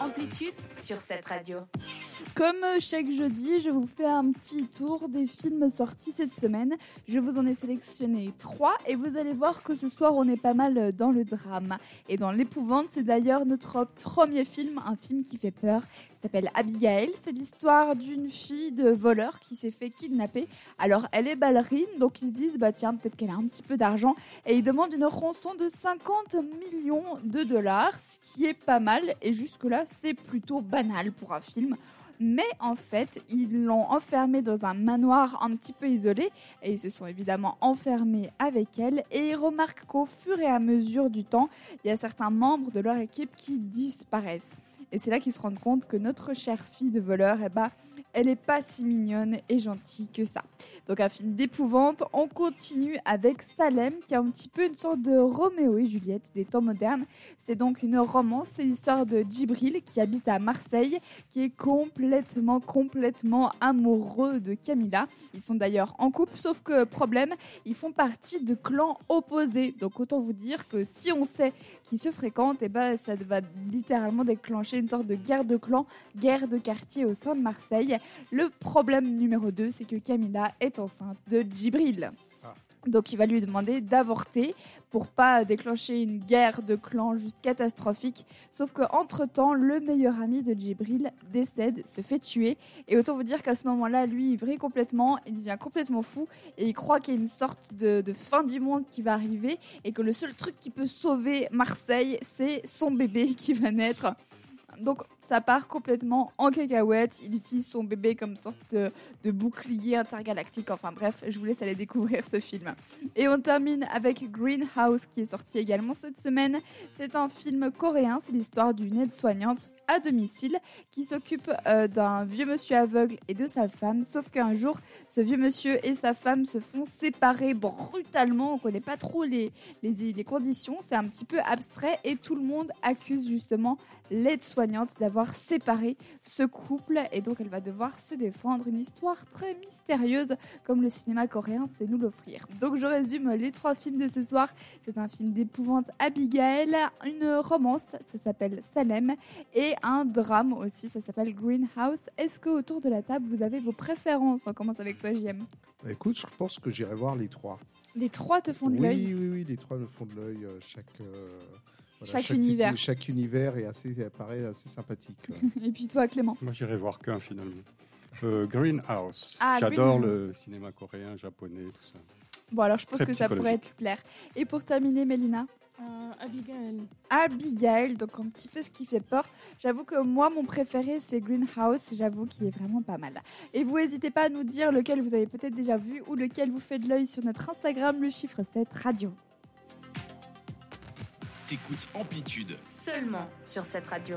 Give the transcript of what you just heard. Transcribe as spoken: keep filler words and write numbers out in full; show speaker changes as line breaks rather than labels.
Amplitude sur cette radio.
Comme chaque jeudi, je vous fais un petit tour des films sortis cette semaine. Je vous en ai sélectionné trois et vous allez voir que ce soir on est pas mal dans le drame et dans l'épouvante. C'est d'ailleurs notre premier film, un film qui fait peur. Il s'appelle Abigail. C'est l'histoire d'une fille de voleur qui s'est fait kidnapper. Alors elle est ballerine, donc ils se disent bah tiens peut-être qu'elle a un petit peu d'argent et ils demandent une rançon de cinquante millions de dollars, ce qui est pas mal et jusque là c'est plutôt banal pour un film. Mais en fait, ils l'ont enfermée dans un manoir un petit peu isolé et ils se sont évidemment enfermés avec elle. Et ils remarquent qu'au fur et à mesure du temps, il y a certains membres de leur équipe qui disparaissent. Et c'est là qu'ils se rendent compte que notre chère fille de voleur, eh ben, elle n'est pas si mignonne et gentille que ça. Donc un film d'épouvante. On continue avec Salem, qui est un petit peu une sorte de Roméo et Juliette des temps modernes. C'est donc une romance, c'est l'histoire de Djibril qui habite à Marseille, qui est complètement, complètement amoureux de Camilla. Ils sont d'ailleurs en couple, sauf que problème, ils font partie de clans opposés. Donc autant vous dire que si on sait qu'ils se fréquentent, eh ben, ça va littéralement déclencher une sorte de guerre de clans, guerre de quartier au sein de Marseille. Le problème numéro deux, c'est que Camilla est enceinte de Djibril. Ah. Donc il va lui demander d'avorter pour pas déclencher une guerre de clans juste catastrophique. Sauf qu'entre-temps, le meilleur ami de Djibril décède, se fait tuer. Et autant vous dire qu'à ce moment-là, lui, il vrille complètement, il devient complètement fou. Et il croit qu'il y a une sorte de, de fin du monde qui va arriver. Et que le seul truc qui peut sauver Marseille, c'est son bébé qui va naître. Donc ça part complètement en cacahuète. Il utilise son bébé comme sorte de, de bouclier intergalactique. Enfin bref, je vous laisse aller découvrir ce film. Et on termine avec Greenhouse qui est sorti également cette semaine. C'est un film coréen, c'est l'histoire d'une aide-soignante à domicile qui s'occupe euh, d'un vieux monsieur aveugle et de sa femme. Sauf qu'un jour, ce vieux monsieur et sa femme se font séparer brutalement. On ne connaît pas trop les, les, les conditions. C'est un petit peu abstrait et tout le monde accuse justement l'aide-soignante d'avoir séparé ce couple. Et donc, elle va devoir se défendre. Une histoire très mystérieuse comme le cinéma coréen sait nous l'offrir. Donc, je résume les trois films de ce soir. C'est un film d'épouvante Abigail, une romance, ça s'appelle Salem, et un drame aussi, ça s'appelle Greenhouse. Est-ce qu'autour de la table, vous avez vos préférences ? On commence avec toi, J M.
Bah écoute, je pense que j'irai voir les trois.
Les trois te font de
oui,
l'œil ?
Oui, oui, les trois me font de l'œil. Euh, chaque, euh, voilà,
chaque, chaque univers.
Type, chaque univers est assez, paraît assez sympathique.
Et puis toi, Clément ?
Moi, j'irai voir qu'un finalement. Euh, Greenhouse.
Ah,
J'adore
Greenhouse.
Le cinéma coréen, japonais, tout ça.
Bon, alors je pense
Très
que ça pourrait te plaire. Et pour terminer, Mélina ?
Euh, Abigail.
Abigail, donc un petit peu ce qui fait peur. J'avoue que moi, mon préféré, c'est Greenhouse. J'avoue qu'il est vraiment pas mal. Et vous, n'hésitez pas à nous dire lequel vous avez peut-être déjà vu ou lequel vous fait de l'œil sur notre Instagram, le chiffre sept radio.
T'écoutes Amplitude. Seulement sur cette radio.